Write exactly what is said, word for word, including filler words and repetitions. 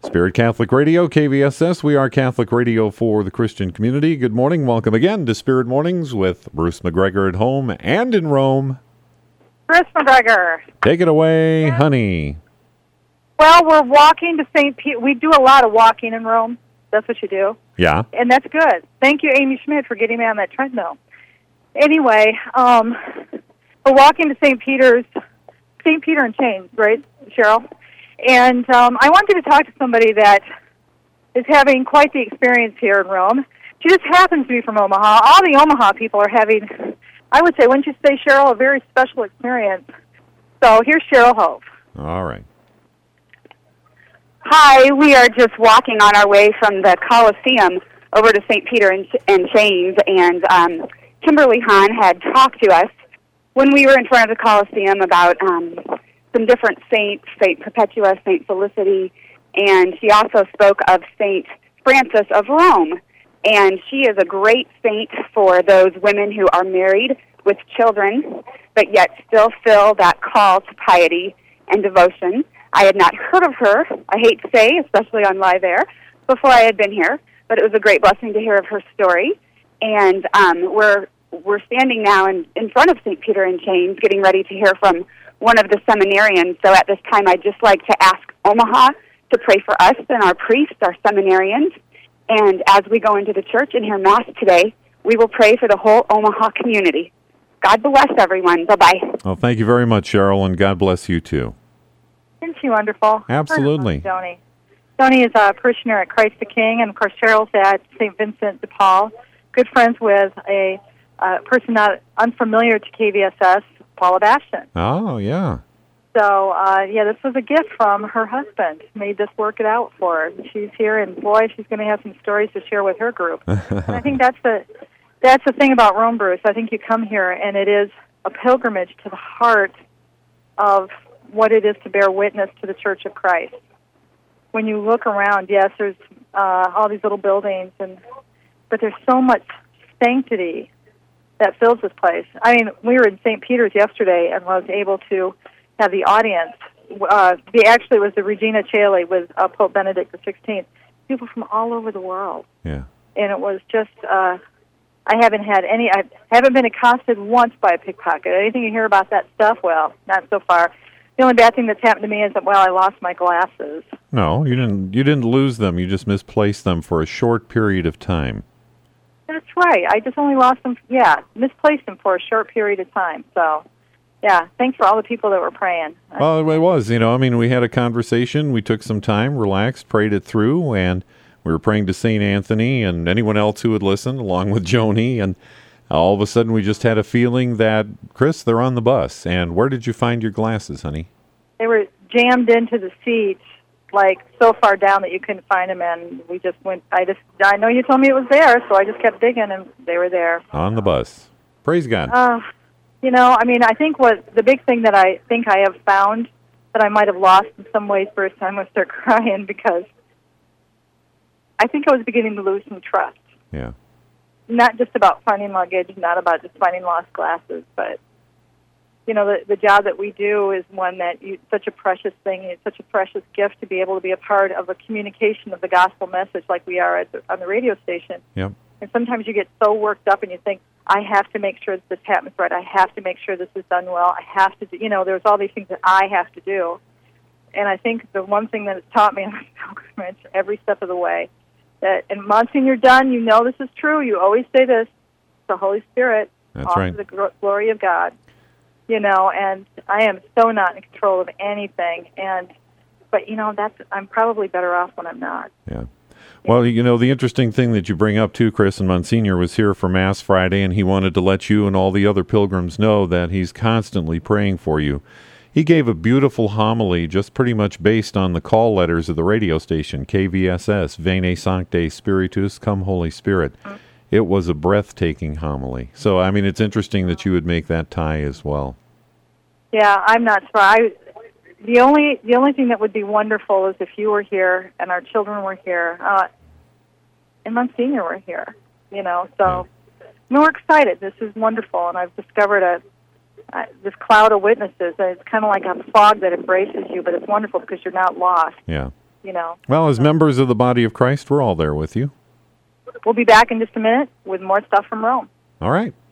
Spirit Catholic Radio, K V S S. We are Catholic radio for the Christian community. Good morning. Welcome again to Spirit Mornings with Bruce McGregor at home and in Rome. Chris McGregor. Take it away, yeah. honey. Well, we're walking to Saint Peter. We do a lot of walking in Rome. That's what you do. Yeah. And that's good. Thank you, Amy Schmidt, for getting me on that treadmill. Anyway, um, we're walking to Saint Peter's, Saint Peter and Chains, right, Cheryl? And um, I wanted to talk to somebody that is having quite the experience here in Rome. She just happens to be from Omaha. All the Omaha people are having, I would say, wouldn't you say, Cheryl, a very special experience. So here's Cheryl Hove. All right. Hi, we are just walking on our way from the Coliseum over to Saint Peter and, and Chains, and um, Kimberly Hahn had talked to us when we were in front of the Coliseum about um, some different saints, Saint Perpetua, Saint Felicity, and she also spoke of Saint Francis of Rome. And she is a great saint for those women who are married with children, but yet still feel that call to piety and devotion. I had not heard of her, I hate to say, especially on live air, before I had been here, but it was a great blessing to hear of her story. And um, we're we're standing now in, in front of Saint Peter and Chains, getting ready to hear from one of the seminarians. So at this time, I'd just like to ask Omaha to pray for us and our priests, our seminarians. And as we go into the church and hear Mass today, we will pray for the whole Omaha community. God bless everyone. Bye-bye. Well, thank you very much, Cheryl, and God bless you, too. Isn't she wonderful? Absolutely. Joni. Joni is a parishioner at Christ the King, and of course Cheryl's at Saint Vincent de Paul. Good friends with a uh, person not unfamiliar to K V S S, Paula Bastion. Oh, yeah. So, uh, yeah, this was a gift from her husband. Made this work it out for her. She's here, and boy, she's going to have some stories to share with her group. And I think that's the that's the thing about Rome, Bruce. I think you come here, and it is a pilgrimage to the heart of what it is to bear witness to the Church of Christ. When you look around, yes, there's uh, all these little buildings, and but there's so much sanctity that fills this place. I mean, we were in Saint Peter's yesterday and was able to have the audience. Uh, the actually was the Regina Caeli with uh, Pope Benedict the sixteenth. People from all over the world. Yeah. And it was just, uh, I haven't had any, I haven't been accosted once by a pickpocket. Anything you hear about that stuff? Well, not so far. The only bad thing that's happened to me is that, well, I lost my glasses. No, you didn't. You didn't lose them. You just misplaced them for a short period of time. That's right. I just only lost them. Yeah, misplaced them for a short period of time. So, yeah. Thanks for all the people that were praying. Well, it was. You know, I mean, we had a conversation. We took some time, relaxed, prayed it through, and we were praying to Saint Anthony and anyone else who would listen, along with Joni. And all of a sudden, we just had a feeling that, Chris, they're on the bus. And where did you find your glasses, honey? They were jammed into the seat, like so far down that you couldn't find them. And we just went. I just. I know you told me it was there, so I just kept digging, and they were there. On the bus. Praise God. Uh, you know, I mean, I think what the big thing that I think I have found that I might have lost in some ways, Bruce, I'm going to start crying because I think I was beginning to lose some trust. Yeah. Not just about finding luggage, not about just finding lost glasses, but, you know, the, the job that we do is one that you, such a precious thing, it's such a precious gift to be able to be a part of a communication of the gospel message like we are at the, on the radio station. Yep. And sometimes you get so worked up and you think, I have to make sure that this happens right, I have to make sure this is done well, I have to do, you know, there's all these things that I have to do. And I think the one thing that it's taught me in my pilgrimage every step of the way, that, and Monsignor Dunn, you know this is true. You always say this, the Holy Spirit, That's all right. to the gl- glory of God. You know, and I am so not in control of anything. And, but, you know, that's, I'm probably better off when I'm not. Yeah. Well, you know, the interesting thing that you bring up, too, Chris, and Monsignor was here for Mass Friday, and he wanted to let you and all the other pilgrims know that he's constantly praying for you. He gave a beautiful homily just pretty much based on the call letters of the radio station, K V S S, Veni Sancte Spiritus, Come Holy Spirit. Mm-hmm. It was a breathtaking homily. So, I mean, it's interesting that you would make that tie as well. Yeah, I'm not sure. I, the only the only thing that would be wonderful is if you were here and our children were here, uh, and Monsignor were here, you know. So, yeah. I mean, we're excited. This is wonderful, and I've discovered a Uh, this cloud of witnesses. It's kind of like a fog that embraces you, but it's wonderful because you're not lost. Yeah. you know. Well, as members of the body of Christ, we're all there with you. We'll be back in just a minute with more stuff from Rome. All right.